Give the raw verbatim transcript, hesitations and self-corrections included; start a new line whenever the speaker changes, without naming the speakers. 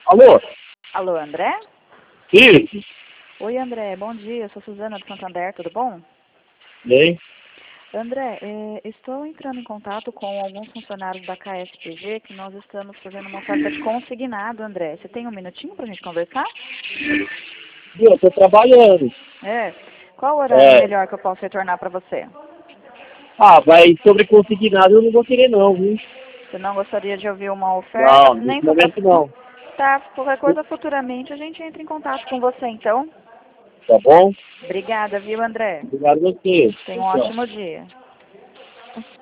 Alô?
Alô, André?
Sim.
Oi, André. Bom dia. Eu sou Suzana do Santander. Tudo bom?
Bem?
André, é, estou entrando em contato com alguns funcionários da K S P G que nós estamos fazendo uma oferta de consignado, André. Você tem um minutinho para a gente conversar?
Sim, eu tô trabalhando.
É. Qual horário
É.
melhor que eu posso retornar para você?
Ah, vai sobre consignado eu não vou querer não, viu?
Você não gostaria de ouvir uma oferta?
Não,
Nem
nesse
sobre...
momento não.
Tá, qualquer coisa futuramente a gente entra em contato com você, então.
Tá bom?
Obrigada, viu, André?
Obrigado a você.
Tenha um
Tchau.
ótimo dia.